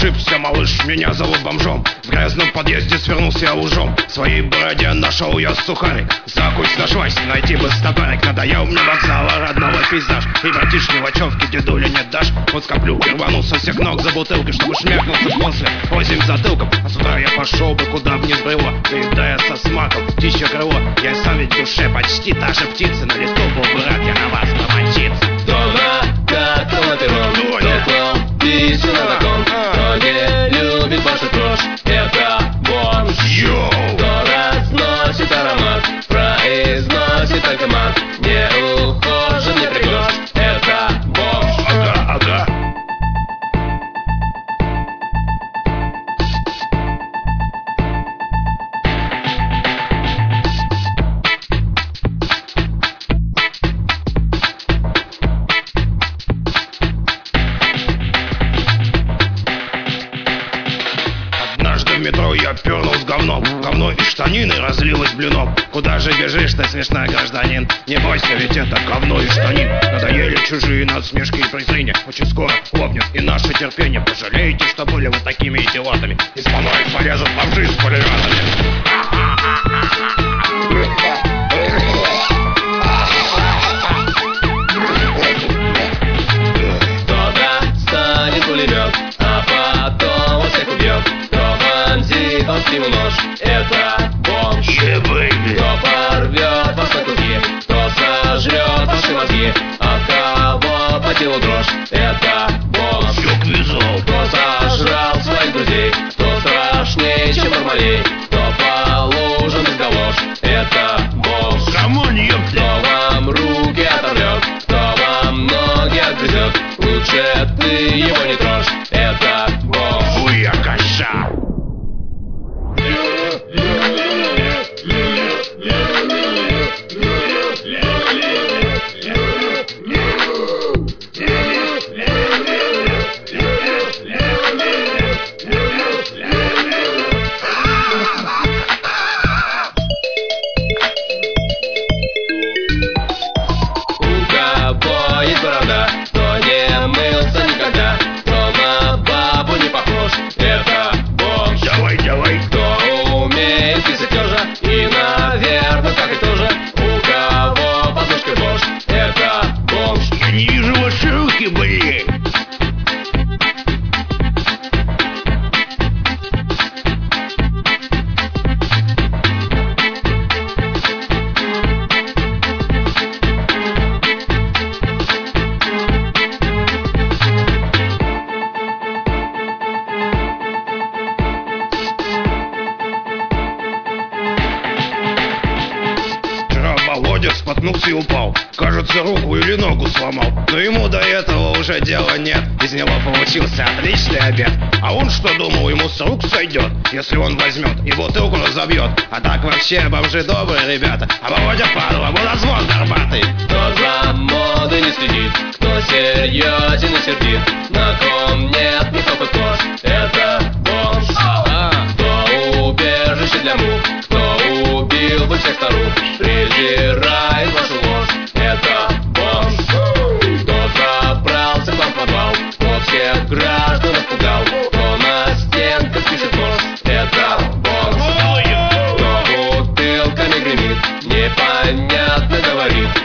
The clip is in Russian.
ошибся, малыш, меня зовут бомжом. В грязном подъезде свернулся я ужом. В своей бороде нашел я сухарик. Закусь на швайс, найти бы стопарик. Надоел мне вокзала родного пейзаж. И братишки в очевке дедуля не дашь. Вот скоплю и рвану со всех ног за бутылкой, чтобы шмякнуться после 8 затылком. А с утра я пошел бы куда бы ни сбрело, доедая со смаком птичье крыло. Я сам ведь в душе почти та же птица. На лету был бы рад я на вас помочиться. Кто на как, кто на перрон, кто клал писю на закон, кто не любит вашу кровь, это бомж. Кто разносит аромат, произносит только мат, не ухожен, не пригож, это бомж. Ага. В метро я пернул с говном. Говно и штанины разлилось блином. Куда же бежишь ты, смешной гражданин? Не бойся, ведь это говно и штанин. Надоели чужие насмешки и презрения. Очень скоро лопнет и наше терпение. Пожалеете, что были вы такими идиотами. Из помоек полезут бомжи с пулеметами. Кто-то станет пулемет, а потом он всех убьет. Он спину нож, это бомж. Кто порвет вас на куски, кто сожрет ваши мозги, от кого по телу дрожь, это бомж. Кто сожрал своих друзей, кто страшнее, чем Бармалей, кто полужен без галош, это бомж. Кто вам руки оторвет, кто вам ноги отгрызет, лучше ты его не трожь, это бомж. Буякаша. Кто не мылся никогда, кто на бабу не похож, это бомж. Давай. Кто умеет писать лежа и, наверное, как и тоже, у кого подушка бомж, это бомж. Я не вижу ваши руки, блин. Володя споткнулся и упал. Кажется, руку или ногу сломал. Но ему до этого уже дела нет. Из него получился отличный обед. А он что думал, ему с рук сойдет, если он возьмет и бутылку разобьет. А так вообще бомжи добрые ребята. А Володя падла, водозвон горбатый. Кто за модой не следит, кто серьезен и сердит, на ком нет ни хлопот кож, это бомж. Кто убежище для мух, кто убил бы всех старух, презирает вашу ложь, это бомж. Кто забрался к вам в подвал, кто всех граждан напугал, кто на стенках пишет нож, это бомж. Кто бутылками гремит, непонятно говорит,